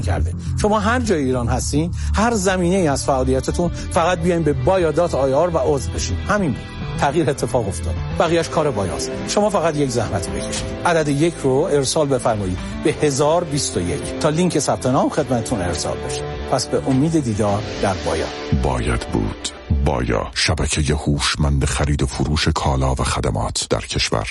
کرده. شما هر جای ایران هستین، هر زمینه‌ای از فعالیتتون، فقط بیاین به baya.ir و عضو بشین. همین بود. تغییر اتفاق افتاد. بقیه‌اش کار بایاست. شما فقط یک زحمت بکشید. عدد 1 رو ارسال بفرمایید به 1021 تا لینک ثبت نام خدمتتون ارسال بشه. پس به امید دیدار در بایا. باید بود. بایا، شبکه هوشمند خرید و فروش کالا و خدمات در کشور.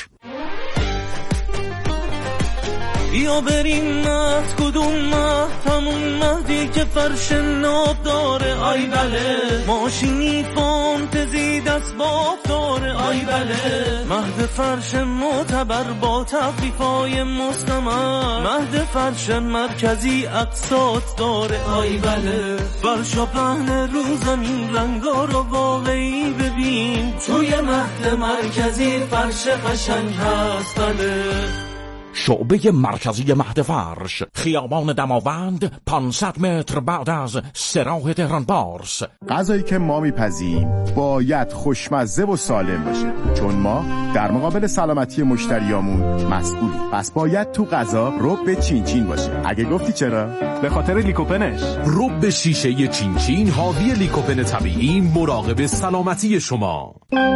بیا بریم مهد، کدوم مهد؟ همون مهدی که فرش ناب داره. آی بله، ماشینی فانتزی دست باب داره. آی بله، مهد فرش معتبر با تخفیفای مستمر. مهد فرش مرکزی اقساط داره. آی بله، فرشا پهن رو زمین، رنگا رو واقعی ببین. توی مهد مرکزی فرش قشنگ هست. بله، شعبه مرکزی مهد فرش، خیابان دماوند، 500 متر بعد از سراح تهران پارس. غذایی که ما میپزیم باید خوشمزه و سالم باشه، چون ما در مقابل سلامتی مشتریامون مسئولیم. پس باید تو غذا رب چینچین باشه. اگه گفتی چرا؟ به خاطر لیکوپنش. رب شیشه چینچین حاوی لیکوپن طبیعی، مراقب سلامتی شما.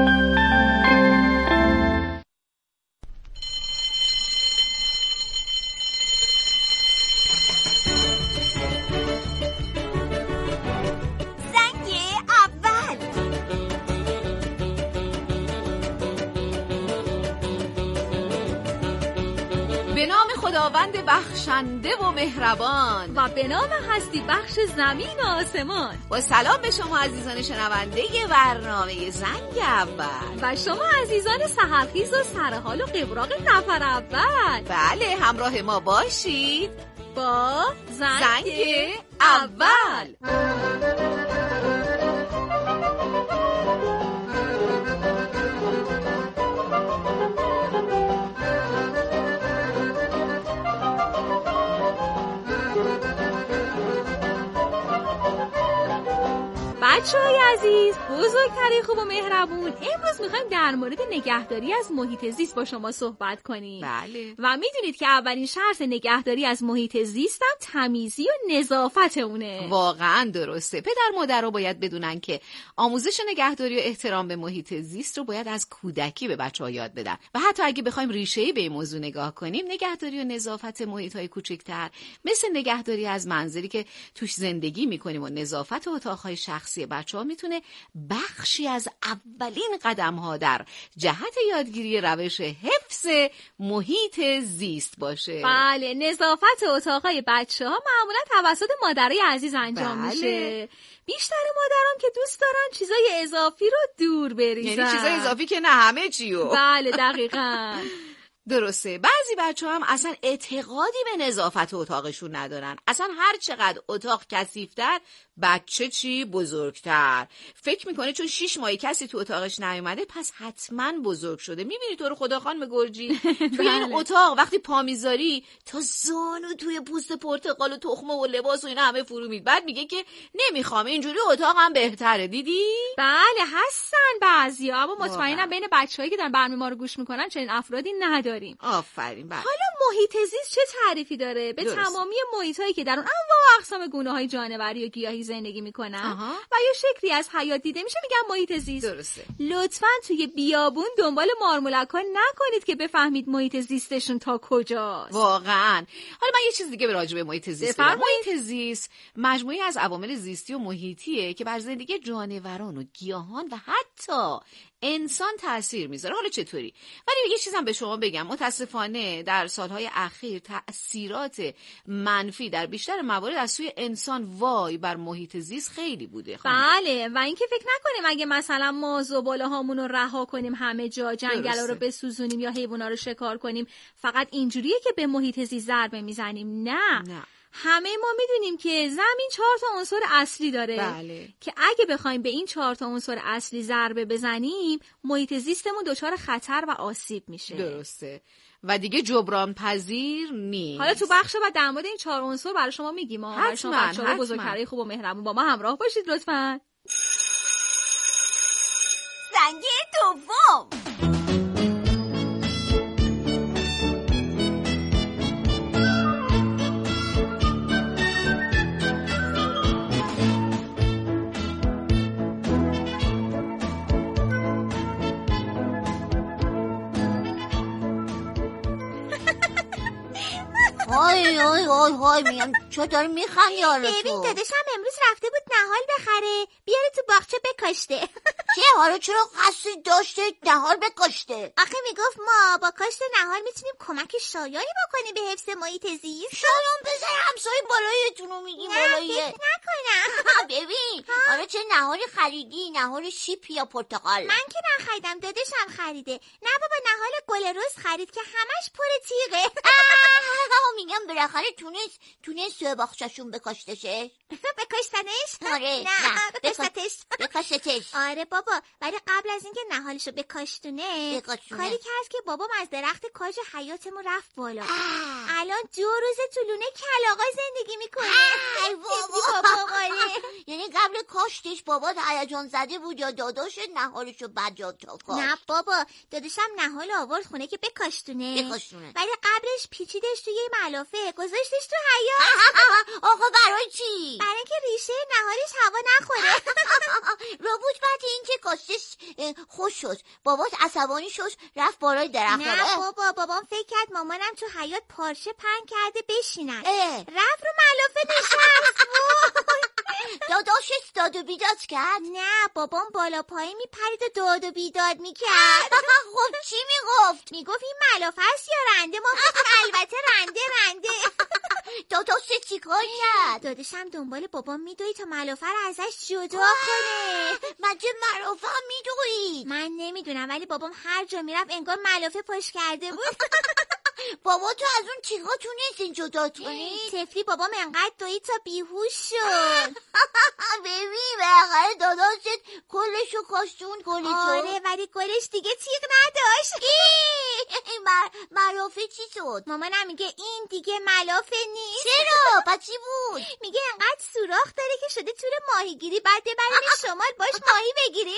خداوند بخشنده و مهربان و به نام هستی بخش زمین و آسمان. با سلام به شما عزیزان شنونده برنامه زنگ اول و شما عزیزان سحرخیز و سرحال و قبراق نفر اول. بله، همراه ما باشید با زنگ اول. بچه‌های عزیز، بزرگترین خوب و مهربون، امروز میخوایم در مورد نگهداری از محیط زیست با شما صحبت کنیم. بله. و میدونید که اولین شرط نگهداری از محیط زیست هم تمیزی و نظافت اونه. واقعا درسته. پدر مادرها باید بدونن که آموزش نگهداری و احترام به محیط زیست رو باید از کودکی به بچه‌ها یاد بدن. و حتی اگه بخوایم ریشه‌ای به این موضوع نگاه کنیم، نگهداری و نظافت محیط‌های کوچکتر مثل نگهداری از منزلی که توش زندگی می‌کنیم و نظافت اتاق‌های شخصی بچه‌ها میتونه بخشی از اولین قدم‌ها در جهت یادگیری روش حفظ محیط زیست باشه. بله، نظافت اتاق‌های بچه‌ها معمولا توسط مادرای عزیز انجام میشه. بیشتر مادران که دوست دارن چیزای اضافی رو دور بریزن. یعنی چیزای اضافی که نه همه چیو. بله، دقیقاً. درسته. بعضی بچه هم اصلا اعتقادی به نظافت اتاقشون ندارن. اصلا هر چقدر اتاق کثیف‌تر، بچه چی بزرگتر. فکر میکنه چون 6 ماه کسی تو اتاقش نیومده پس حتما بزرگ شده. میبینی تو رو خدا خانم گرجی توی این اتاق وقتی پا میذاری تا زانو توی پوست پرتقال و تخمه و لباس و اینا همه فرو میاد. بعد میگه که نمیخوام، اینجوری اتاقم بهتره. دیدی؟ بله هستن بعضیا، اما مطمئنم بین بچه‌هایی که دارن برنامه ما رو گوش میکنن چنین افرادی نداریم. آفرین. بله. حالا محیط زیست چه تعریفی داره؟ به تمامی محیطایی که در اون انواع و اقسام گونه‌های جانوری و گیاهی زندگی میکنن و یا شکلی از حیات دیده میشه میگن محیط زیست. درسته. لطفاً توی بیابون دنبال مارمولک‌ها نکنید که بفهمید محیط زیستشون تا کجاست. واقعاً. حالا من یه چیز دیگه به راجع به محیط زیست بگم. محیط زیست مجموعی از عوامل زیستی و محیطیه که بر زندگی جانوران و گیاهان و حتی انسان تأثیر میذاره. حالا چطوری؟ ولی یه چیزم به شما بگم، متاسفانه در سالهای اخیر تأثیرات منفی در بیشتر موارد از سوی انسان وای بر محیط زیست خیلی بوده. بله، و اینکه فکر نکنیم اگه مثلا ما زباله‌هامون رو رها کنیم همه جا، جنگلا رو بسوزونیم یا حیونا رو شکار کنیم، فقط اینجوریه که به محیط زیست ضربه میزنیم. نه. همه ما میدونیم که زمین 4 تا عنصر اصلی داره. بله. که اگه بخوایم به این 4 تا عنصر اصلی ضربه بزنیم محیط زیستمون دچار خطر و آسیب میشه. درسته. و دیگه جبران پذیر نیست. حالا تو بخش بعد در مورد این 4 عنصر برای شما میگیم. برای شما بچه‌ها بزرگترای خوب و مهربون با ما همراه باشید لطفاً. زنگ دوم. وای میگم چطور میخوام یارو تو. ببین داداشم امروز رفته بود نهال بخره بیاره تو باغچه بکاشته. چه حالا چرا قصد داشته نهال بکاشته؟ آخه میگفت ما با کاشت نهال میتونیم کمک شایانی بکنیم به حفظ محیط زیست. شایان بزن همسایه بالایتونو میگی بالایه. نه فکر نکنم. ببین حالا چه نهالی خریدی؟ نهال شیپ یا پرتقال؟ من که نخریدم داداشم خریده. نه بابا نهال گل رز خرید که همش پر تیغه. میگم بالاخره تونست توی باغچه‌شون بکاشتشه. بکاشتنش؟ آره نه بکاشتش. آره بابا ولی قبل از اینکه نهالشو بکاشتونه کاری کرد که بابام از درخت کاج حیاتمون رفت بالا. الان 2 روز تو لونه کلاغا زندگی میکنه. ای بابا یعنی قبل کاشتش بابات هیجان زده بود یا داداش نهالشو بجاد تا کاشت؟ نه بابا داداشم نهال آورد خونه که بکاشتونه ولی قبلش پیچیدش توی ملافه گذاشتش تو حیاط. آقا برای چی؟ برای اینکه ریشه نهالش هوا نخوره. رابوت بعد اینکه کاشتش خوش شد بابات عصبانی شد رفت بالای درخت. نه بابا بابام فکر کرد مامانم تو حیاط پارچه پهن کرده بشینن. رفت رو ملافه نشست. داداشش داد و بیداد کرد؟ نه بابام بالا پایین میپرید و داد و بیداد میکرد. خب چی میگفت؟ میگفت این ملافه است یا رنده؟ ما البته رنده. داداشش چی کار کرد؟ داداشم دنبال بابام میدوید تا ملافه رو ازش جدا کنه. مگه ملافه هم میدوید؟ من نمیدونم ولی بابام هر جا میرفت انگار ملافه پاش کرده بود. بابا تو از اون چیکار تونستی جدا کنی؟ تفلی بابام انقدر دوید تا بیهوش شد. ببین بالاخره داداشت کلشو کاشتون کلشو. آره ولی کلش دیگه تیغ نداشت. ملافه چی شد؟ مامانم میگه این دیگه ملافه نیست. چرا؟ پس چی بود؟ میگه انقدر سوراخ داره که شده تور ماهیگیری بعد ببریم شمال باش ماهی بگیریم.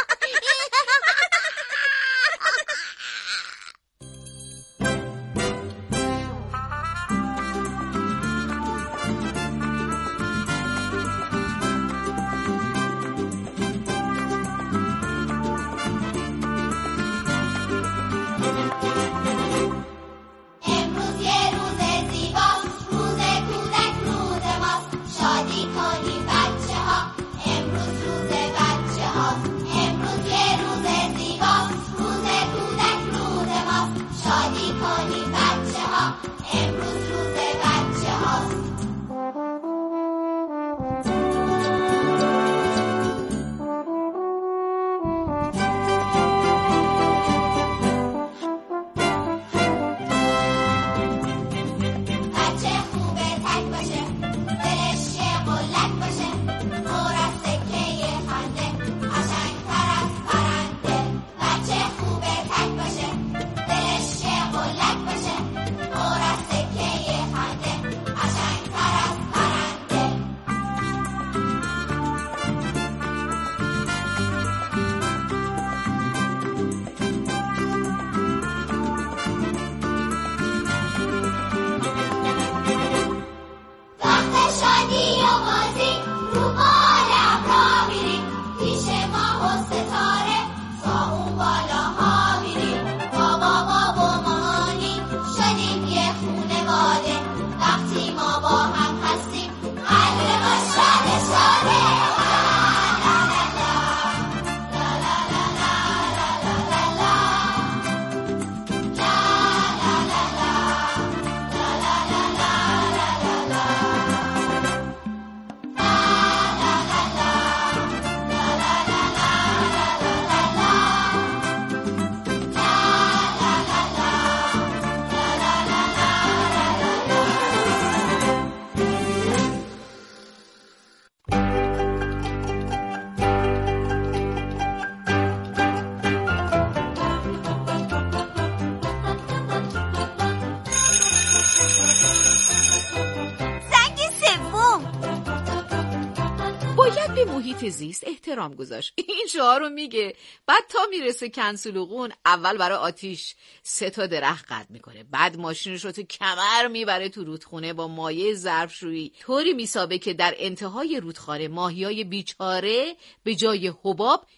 محیط زیست احترام گذاشت. این شعار رو میگه، بعد تا میرسه کنسولوقون اول برای آتیش 3 تا درخت قطع میکنه، بعد ماشینش رو تو کمر میبره تو رودخونه با مایع ظرفشویی طوری میسابه که در انتهای رودخانه ماهیای بیچاره به جای حباب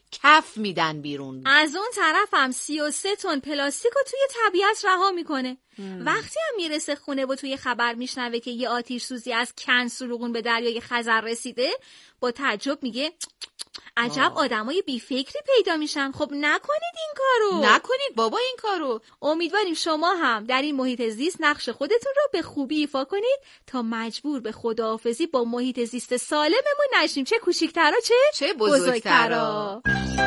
کف میدن بیرون. از اون طرف هم 33 تن پلاستیکو توی طبیعت رها میکنه. وقتی هم میرسه خونه و توی خبر میشنوه که یه آتش سوزی از کن سروغون به دریای خزر رسیده، با تعجب میگه عجب آدمای بی فکری پیدا میشن. خب نکنید این کارو. نکنید بابا این کارو. امیدواریم شما هم در این محیط زیست نقش خودتون رو به خوبی ایفا کنید تا مجبور به خداحافظی با محیط زیست سالممون نشیم، چه کوچیک‌ترا چه بزرگترا.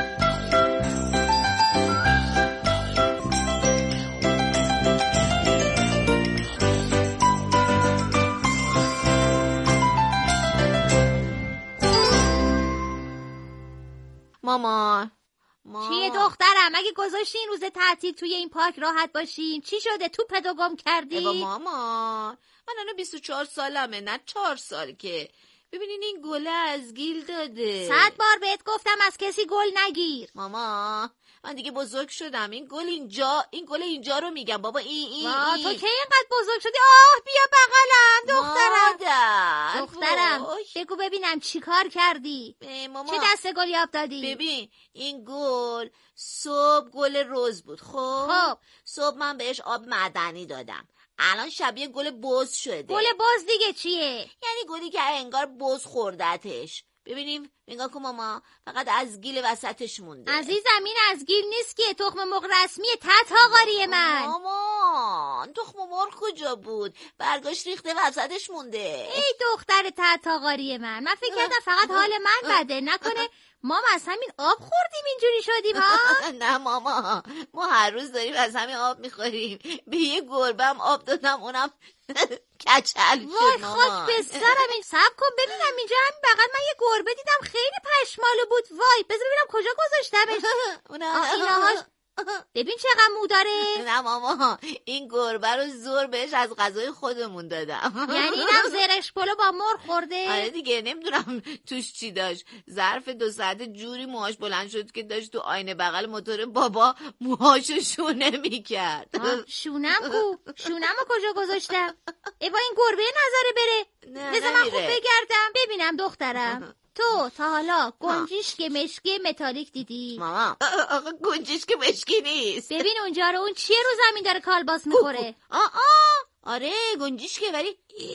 مامان چیه دخترم؟ اگه گذاشتی این روز تعطیل توی این پارک راحت باشین چی شده؟ توپتو گم کردی؟ ایوا مامان، من الان 24 سالمه، نه 4 سال که. ببینین این گله از گیل داده. 100 بار بهت گفتم از کسی گل نگیر. ماما من دیگه بزرگ شدم. این گل اینجا رو میگم بابا. این تو کی اینقدر بزرگ شدی؟ بیا بغلم دخترم. بگو ببینم چی کار کردی؟ ماما چه دسته گلی آب دادی؟ ببین این گل صبح گل رز بود. خب صبح من بهش آب معدنی دادم، الان شبیه گل بز شده. گل بز دیگه چیه؟ یعنی گلی که انگار بز خوردتش. ببینیم نگاه کن ماما، فقط از گیل وسطش مونده. عزیزم این از گیل نیست که تخم مرغ رسمیه تتاقاری من. مامان تخم مرغ کجا بود؟ برگاش ریخته وسطش مونده. ای دختر تتاقاری من فکر کردم فقط حال من بده، نکنه ما از همین آب خوردیم اینجوری شدیم ها؟ نه ماما، ما هر روز داریم از همین آب میخوریم. به یه گربه هم آب دادم اونم کچل شد. وای خاک به سرم. این صبر کن ببینم اینجا همین بغل من یه گربه دیدم خیلی پشمالو بود. وای بذار ببینم کجا گذاشتمش. اینهاش ببین چقدر مو داره. نه ماما این گربه رو زور بهش از غذای خودمون دادم. یعنی اینم زرش پلو با مرغ خورده؟ آره دیگه، نمیدونم توش چی داشت. ظرف 2 ساعت جوری موهاش بلند شد که داشت تو آینه بغل موتور بابا موهاشو شونه میکرد. شونمو کجا گذاشتم؟ ایوا این گربه نظره بره. بذار من خوب بگردم ببینم دخترم. تو تا حالا گنجشک مشکی متالیک دیدی؟ ماما آقا گنجشک مشکی نیست. ببین اونجا رو، اون چیه رو زمین داره کالباس میخوره؟ آره گنجشکه، ولی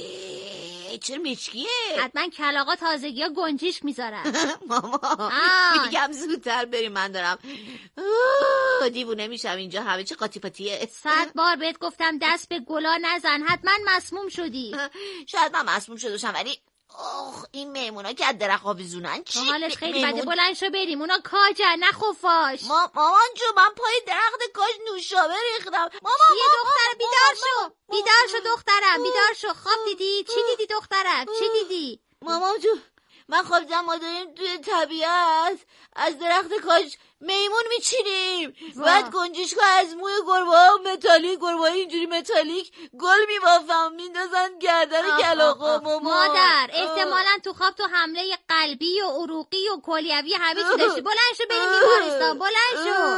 چرا مشکیه؟ حتما کلاغا تازگی ها گنجشک میذارن. ماما میگم زودتر بریم، من دارم دیوونه میشم اینجا همه چی قاطی پاتیه. 100 بار بهت گفتم دست به گلا نزن، حتما مسموم شدی. شاید من مسموم شده باشم، ولی این میمونا که از درخت آویزونن چی؟ حالش خیلی بده، بلند شو بریم. اونا کاجن نه خفاش. مامان جو من پای درخت کاج نوشابه ریختم. چیه دختر؟ بیدار شو دخترم، بیدار شو. خواب دیدی؟ چی دیدی دخترم؟ چی دیدی؟ مامان جو من خوابیدم ما داریم توی طبیعت از درخت کاج میمون میچینیم، بعد گنجشکو از موی گربه ها متالیک، گربه های اینجوری متالیک گل میبافم میندازن گردن کلاغا. مادر احتمالاً تو خواب تو حمله قلبی و عروقی و کلیوی همه چی داشتی. بلند شو بریم بیمارستان، بلند شو.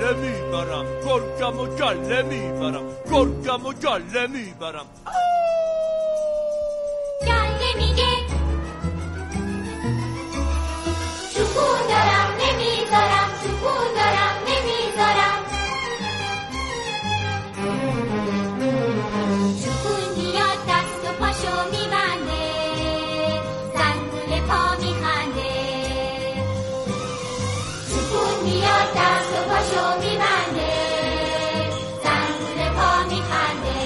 گله میبرم، گرگم و گله میبرم، گرگم و گله میبرم. گله میگه شکون دارم نمیذارم، شکون دارم نمیذارم. شکون میاد دست و پاشو میبنده، زنگوله پا میخنده. شکون میاد دست و پاشو میبنده، زنگوله پا میخنده.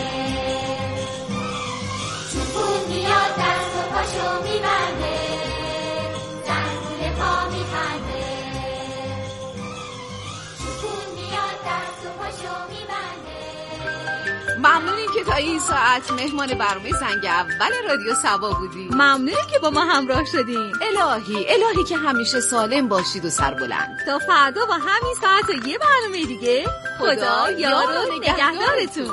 شکون میاد دست و پاشو میبنده، زنگوله پا میخنده. شکون میاد دست و پاشو میبنده. ممنونیم که تا این ساعت مهمان برنامه زنگ اول رادیو سبا بودیم. ممنونیم که با ما همراه شدیم. الهی که همیشه سالم باشید و سربلند. تا فردا با همین ساعت و یه برنامه دیگه. خدا یار و نگهدارتون.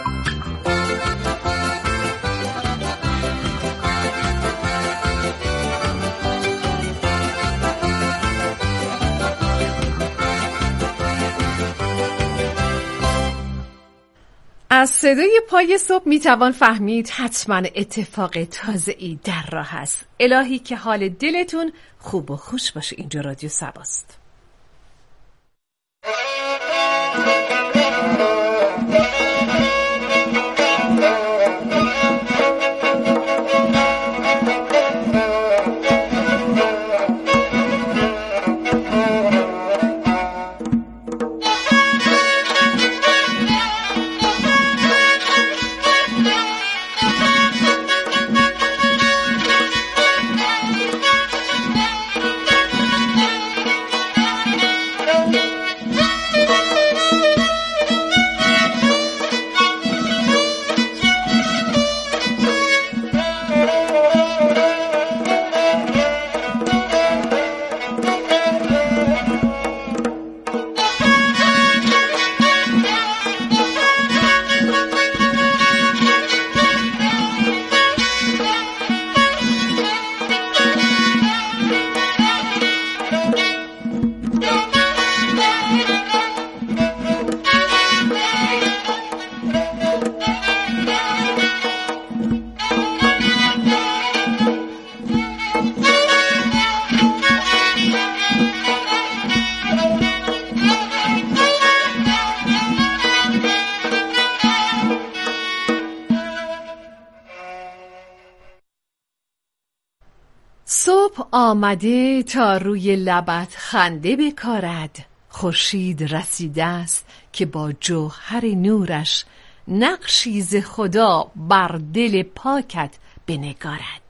از صدای پای صبح میتوان فهمید حتما اتفاق تازه‌ای در راه است. الهی که حال دلتون خوب و خوش باشه. اینجا رادیو سباست. صبح آمده تا روی لبت خنده بکارد. خورشید رسیده است که با جوهر نورش نقشی ز خدا بر دل پاکت بنگارد.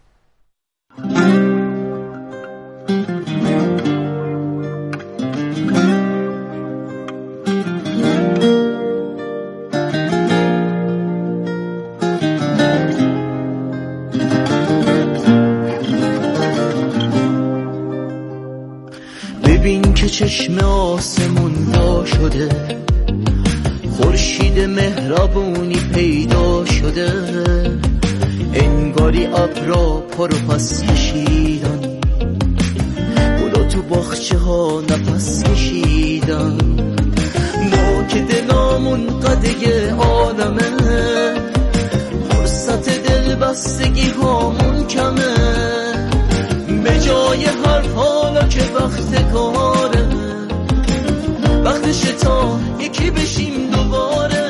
ببین که چشم آسمون وا شده، خورشید مهربونی پیدا شده، انگاری ابرا پر پس کشیدن، گلا تو باغچه ها نفس کشیدن. ما که دلامون قده عالمه، فرصت دل بستگی هامون کمه، به جای حرف حالا که وقت کاره، وقتش تا یکی بشیم دوباره.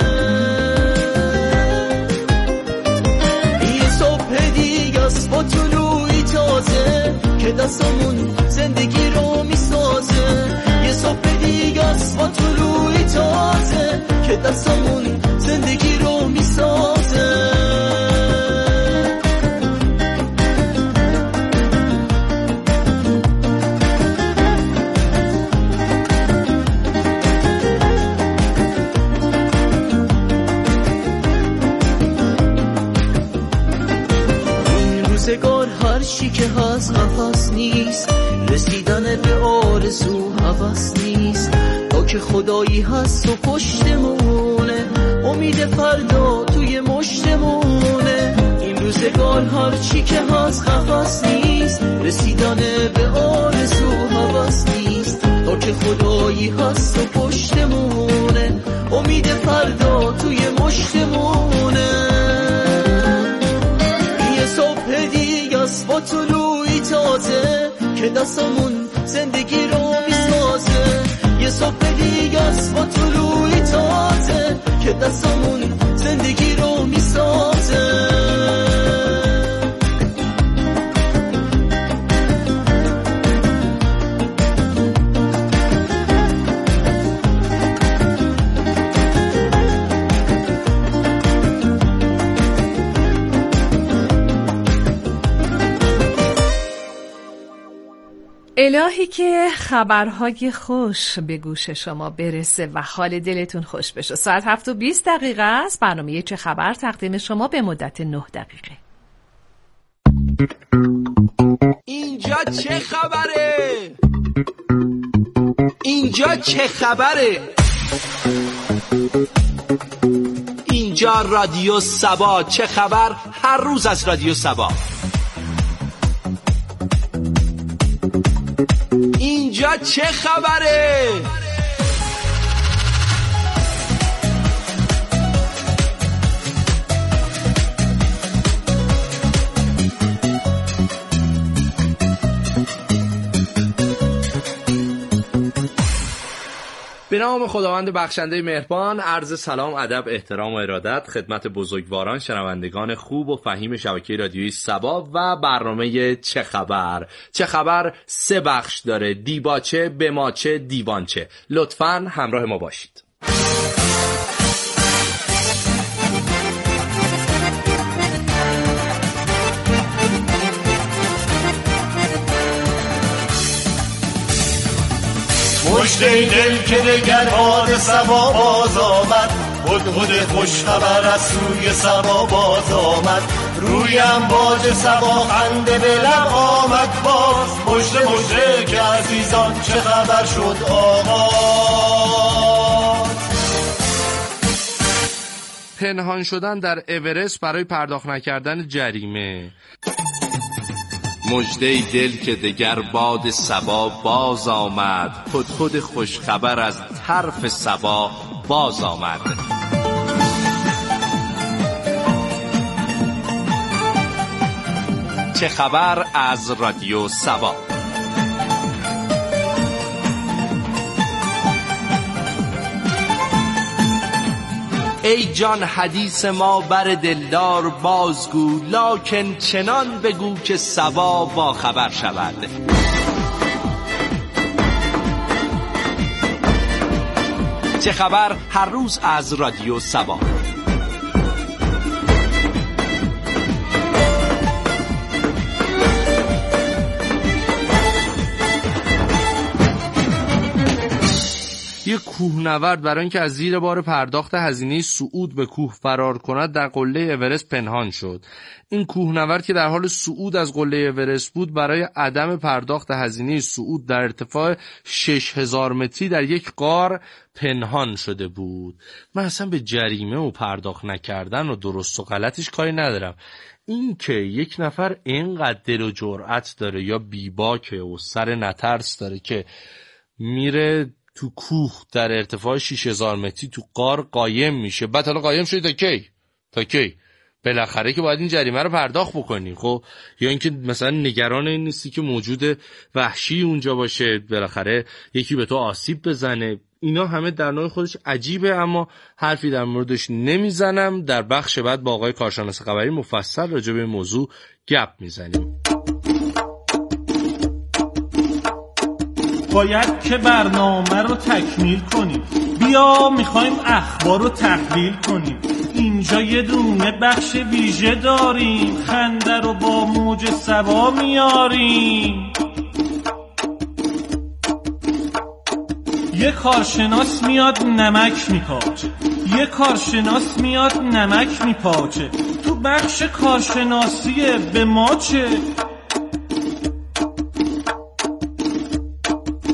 یه صبح دیگه است با طلوعی تازه که دستمون زندگی رو میسازه. یه صبح دیگه است با طلوعی تازه که دستمون زندگی رو میسازه. روزگار هر چی که هست قفس نیست، رسیدن به آرزو هوس نیست. تا که خدایی هست و پشتمونه، امید فردا توی مشتمونه. این روزگار هر چی که هست قفس نیست، رسیدن به آرزو هوس نیست. تا که خدایی هست و پشتمونه، امید فردا توی مشتمونه. یه صبح دیگه است با طلوعی تازه که دستمون زندگی رو میسازه. یه صبح دیگه است با طلوعی تازه که دستمون زندگی رو میسازه. الهی که خبرهای خوش به گوش شما برسه و حال دلتون خوش بشه. ساعت 7:20 است. برنامه چه خبر تقدیم شما به مدت 9 دقیقه. اینجا چه خبره؟ اینجا چه خبره؟ اینجا رادیو سبا. چه خبر؟ هر روز از رادیو سبا. اینجا چه خبره؟ به نام خداوند بخشنده مهربان. عرض سلام، ادب، احترام و ارادت خدمت بزرگواران شنوندگان خوب و فهیم شبکه رادیویی سبا و برنامه چه خبر. چه خبر 3 بخش داره: دیباچه، بماچه، دیوانچه. لطفاً همراه ما باشید. مژده دل که دگر باد سبا باز آمد، هدهد خوش خبر از سوی سبا باز آمد. روی امواج سبا خنده به لب آمد باز. مژده مژده که عزیزان چه خبر شد آغاز. پنهان شدن در اورست برای پرداخت نکردن جریمه. مژده دل که دگر باد سبا باز آمد، هدهد خوش خبر از طرف سبا باز آمد. چه خبر از رادیو سبا. ای جان حدیث ما بر دلدار بازگو، لکن چنان بگو که سبا با خبر شود. چه خبر هر روز از رادیو سبا. یک کوهنورد برای اینکه از زیر بار پرداخت هزینه صعود به کوه فرار کند در قله اورست پنهان شد. این کوهنورد که در حال صعود از قله اورست بود برای عدم پرداخت هزینه صعود در ارتفاع 6000 متری در یک غار پنهان شده بود. من اصلا به جریمه و پرداخت نکردن و درست و غلطش کاری ندارم. این که یک نفر اینقدر دل و جرأت داره یا بیباکه و سر نترس داره که میره تو کوه در ارتفاع 6000 متری تو غار قایم میشه، بعد حالا قایم شدی تا کی بالاخره که باید این جریمه رو پرداخت بکنی. خب یا اینکه مثلا نگران این نیستی که موجود وحشی اونجا باشه، بالاخره یکی به تو آسیب بزنه. اینا همه در نوع خودش عجیبه، اما حرفی در موردش نمیزنم. در بخش بعد با آقای کارشناس خبری مفصل راجع به این موضوع گپ میزنیم. باید که برنامه رو تکمیل کنیم، بیا میخوایم اخبار رو تحلیل کنیم. اینجا یه دونه بخش ویژه داریم، خنده رو با موج سبا میاریم. یه کارشناس میاد نمک میپاچه، یه کارشناس میاد نمک میپاچه. تو بخش کارشناسی به ما چه؟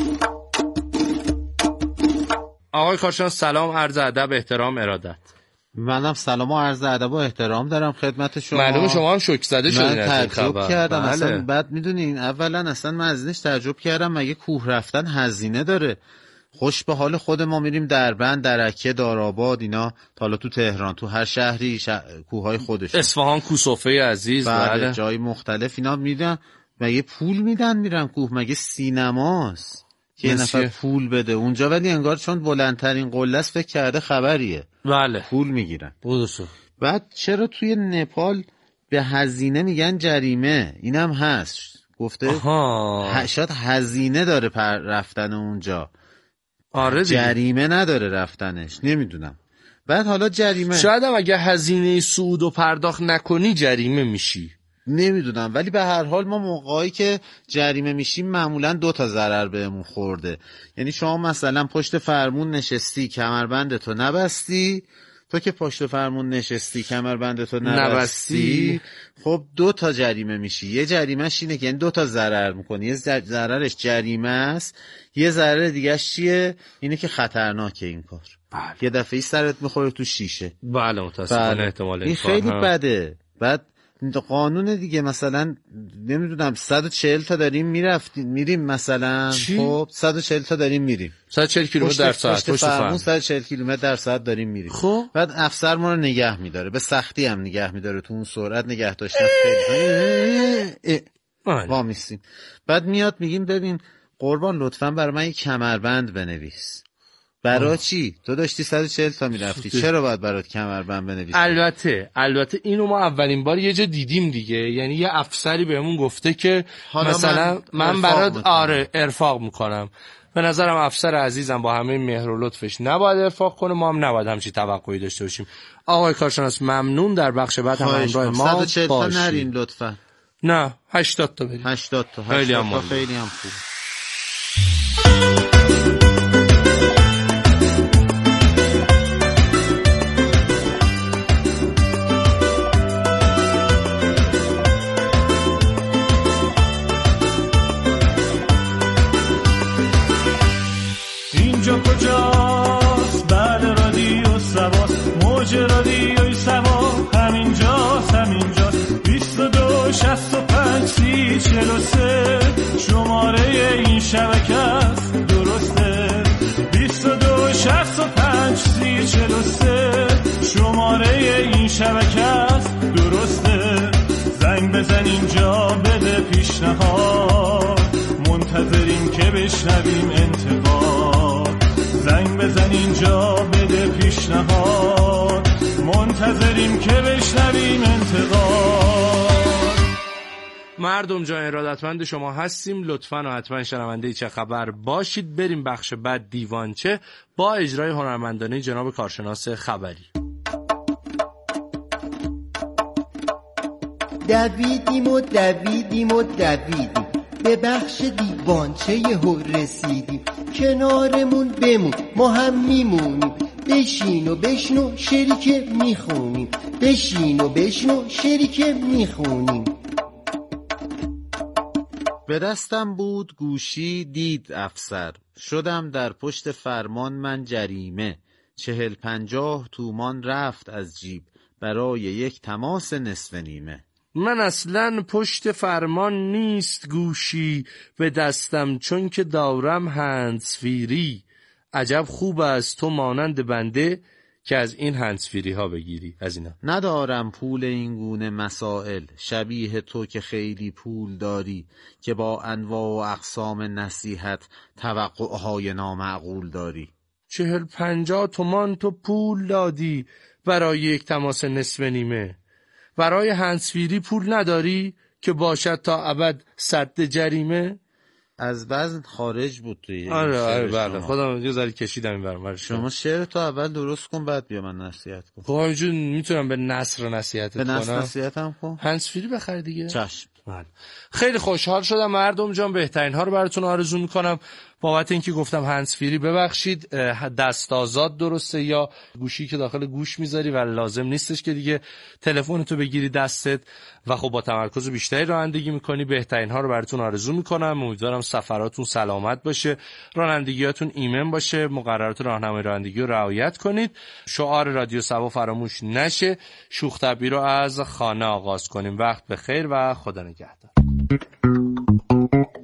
آقای کارشناس سلام، عرض ادب، احترام، ارادت. منم سلام و عرض ادب و احترام دارم خدمت شما. معلومه شما هم شوک زده شدین من از این تعجب خبر. کردم. بله. اصلا بعد میدونین اولا اصلا من از اینش تعجب کردم، مگه کوه رفتن هزینه داره؟ خوش به حال خود ما میریم دربند، درکه، دارآباد، اینا حالا تو تهران، تو هر شهری کوههای خودش، اصفهان، کوسوفه عزیز، بله جای مختلف اینا میدن. مگه پول میدن میرن کوه؟ مگه سینماست که یه نفر پول بده اونجا؟ ولی انگار چون بلندترین قله است فکر کرده خبریه، بله پول میگیرن. بودوسو. بعد چرا توی نپال به هزینه میگن جریمه؟ اینم هست گفته شاید هزینه داره رفتن اونجا، آره دیگه. جریمه نداره رفتنش، نمیدونم. بعد حالا جریمه شاید هم اگه هزینه صعود و پرداخت نکنی جریمه میشی، نمیدونم. ولی به هر حال ما موقعی که جریمه میشیم معمولا 2 تا ضرر بهمون خورده. یعنی شما مثلا پشت فرمون نشستی کمربندتو نبستی، تو که پشت فرمون نشستی کمربندتو نبستی، خب 2 تا جریمه میشی. یه جریمهش اینه که یعنی 2 تا ضرر میکنی. یه ضررش جریمه است، یه ضرر دیگهش چیه؟ اینه که خطرناکه این کار. بله. یه دفعه سرت میخوره تو شیشه. بله متاسفانه احتمال این خیلی بده. بعد قانون دیگه مثلا نمیدونم 140 تا داریم میریم مثلا، خب 140 تا داریم میریم 140 کیلومتر در ساعت پشت فرمون 140 کیلومتر در ساعت داریم میریم. خب بعد افسر ما رو نگه میداره، به سختی هم نگه میداره، تو اون سرعت نگه داشتن خیلی وامیستیم. بعد میاد میگیم ببین قربان لطفاً برای من یک کمربند بنویس. برای چی؟ تو داشتی 140 تا میرفتی، چرا باید برات کمربند بنویسی؟ البته اینو ما اولین بار یه جا دیدیم دیگه. یعنی یه افسری بهمون گفته که مثلا من برات ارفاق میکنم. به نظرم افسر عزیزم با همه مهر و لطفش نباید ارفاق کنه، ما هم نباید همچین توقعی داشته باشیم. آقای کارشناس ممنون، در بخش بعد هم همراه ما 140 تا نرین لطفا. نه 80 تا بریم. 80 تا خیلی هم خوب. اینجا کجاست؟ بله رادیو سواست، موج رادیوی سوا همینجاست 22 65 30 43 شماره این شبکه است، درسته 22 65 30 43 شماره این شبکه است، درسته. زنگ بزن اینجا بده پیشنهاد، منتظریم که بشنویم انتقاد. زنگ بزن اینجا بده پیشنهاد، منتظریم که بشنویم انتقاد. مردم جان ارادتمند شما هستیم، لطفاً و حتما شنونده چه خبر باشید. بریم بخش بعد دیوانچه با اجرای هنرمندانه جناب کارشناس خبری. دویدیم به بخش دیوانچه یهو رسیدیم، کنارمون بمون ما هم میمونیم، بشین و بشنو شریک میخونیم، بشین و بشنو شریک میخونیم. به دستم بود گوشی دید افسر، شدم در پشت فرمان من جریمه، 40-50 تومان رفت از جیب برای یک تماس نصف نیمه. من اصلا پشت فرمان نیست گوشی به دستم، چون که دارم هندزفری. عجب خوب است تو مانند بنده که از این هندزفری ها بگیری. از اینا ندارم پول این گونه مسائل، شبیه تو که خیلی پول داری، که با انواع و اقسام نصیحت توقعهای نامعقول داری. 40-50 تومان تو پول دادی برای یک تماس نصف نیمه، برای هندزفری پول نداری که باشد تا ابد سد جریمه. از وزن خارج بود توی آره بله خودم یه ذره کشیدم این برام. شما شعر تو اول درست کن بعد بیا من نصیحت کن. خب همینجور میتونم به نصر نصیحت کنم. به نصر نصیحتم کن. هندزفری بخر دیگه. چشم. خیلی خوشحال شدم مردم جان، بهترین ها رو براتون آرزو میکنم. بابت اینکه گفتم هندز فری ببخشید، دست آزاد درسته یا گوشی که داخل گوش میذاری و لازم نیستش که دیگه تلفنتو بگیری دستت و خب با تمرکز بیشتری رانندگی میکنی. بهترین ها رو براتون آرزو میکنم. امیدوارم سفراتون سلامت باشه، رانندگیاتون ایمن باشه، مقررات راهنمای رانندگی رو رعایت کنید. شعار رادیو صبا فراموش نشه. شوخ طبعی رو از خانه آغاز کنیم. وقت بخیر و خدا نگهدار.